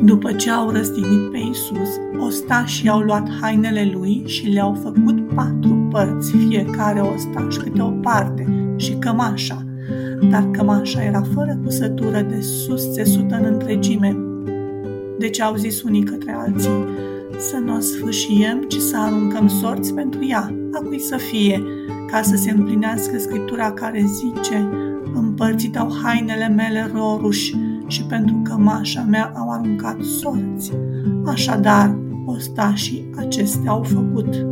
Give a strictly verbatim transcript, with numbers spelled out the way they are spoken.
După ce au răstignit pe Iisus, ostașii au luat hainele lui și le-au făcut patru părți, fiecare ostaș câte o parte, și cămașa, dar cămașa era fără cusătură, de sus țesută în întregime. Deci au zis unii către alții: să nu o sfâșiem, ci să aruncăm sorți pentru ea, a cui să fie, ca să se împlinească Scriptura care zice: împărțit au hainele mele roruși și pentru cămașa mea au aruncat sorți. Așadar, ostașii acestea au făcut.